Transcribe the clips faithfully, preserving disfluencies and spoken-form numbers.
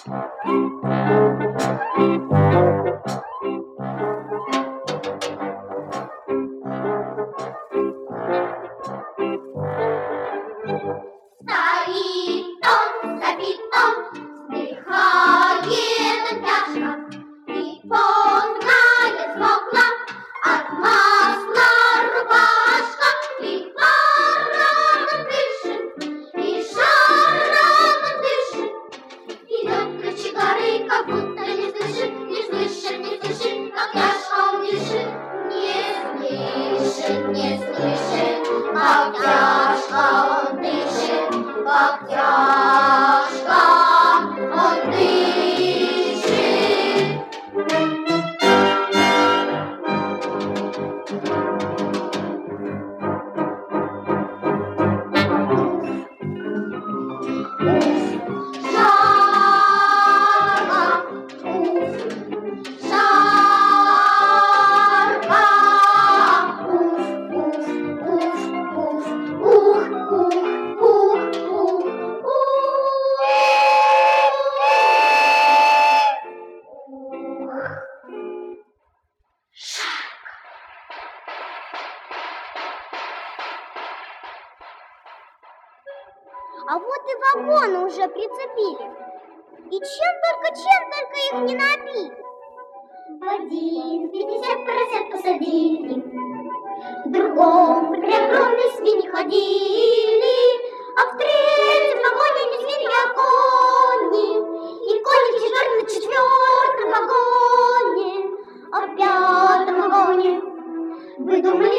А вот и вагоны уже прицепили. И чем только, чем только их не набили. В один пятьдесят поросят посадили, в другом при огромной свиньи ходили, а в третьем вагоне не свиньи, а кони. И кони в четвертом, на четвертом вагоне, а в пятом вагоне вы думали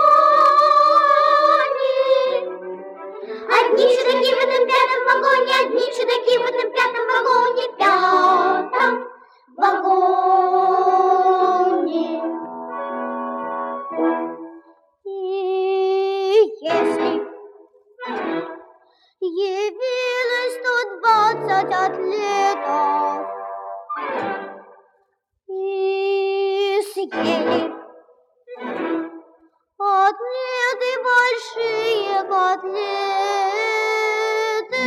кони. Одни чудаки в этом пятом вагоне, одни чудаки в этом пятом вагоне, пятом вагоне. И если явилось сто двадцать атлетов и съели атлеты большие котлеты,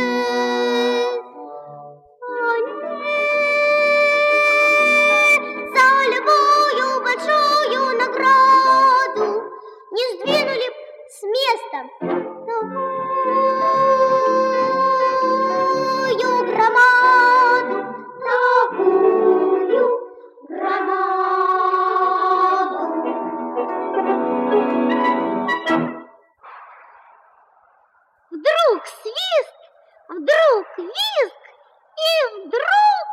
они за любую большую награду не сдвинули с места такую громаду, такую громаду. Вдруг свист, вдруг визг, и вдруг...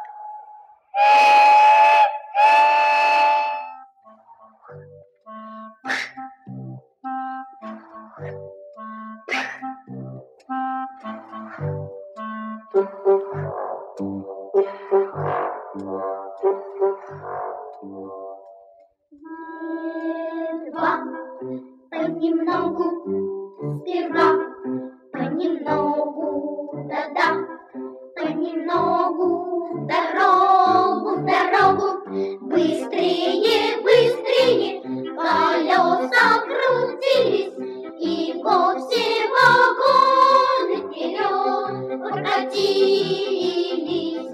Два, понемногу, сперва, понемногу, да-да, понемногу, дорогу, дорогу, быстрее, быстрее, колеса крутились, и вовсе вагоны вперед покатились,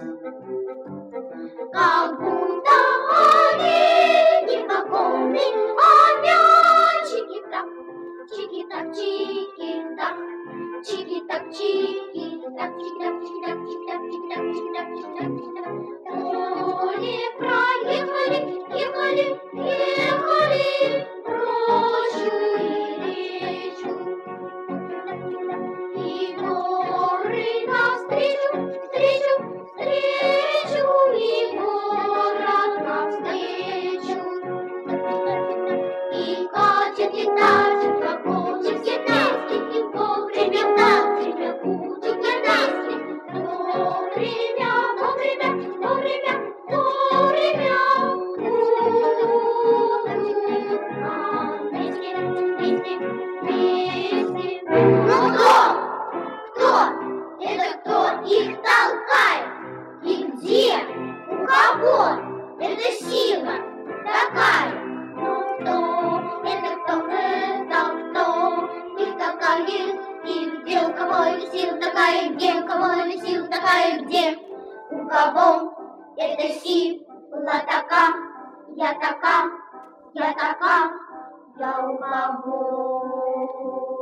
как будто они не вагоны, а мячики-так, чики-так, чики-так, чики-так, чики-так, чики-так, чики-так, чики-так, чики-так, чики-так, чики-так, чики-так. Поле проехали, ехали, ехали, рощу и речку. И горы навстречу, встречу, встречу, и город навстречу. И катит, и тащит вагоны все наски, и вовремя, вовремя будет недаски. Вовремя, вовремя, вовремя, вовремя будут на месте, месте, месте. Ну кто? Кто? Это кто их толкает? И где? У кого? Это сила такая. Ну кто? Это кто? Это кто? Их толкает. И где у кого эта сила такая? Где у кого эта сила такая? Где? У кого эта сила така, я така, я така, я у кого?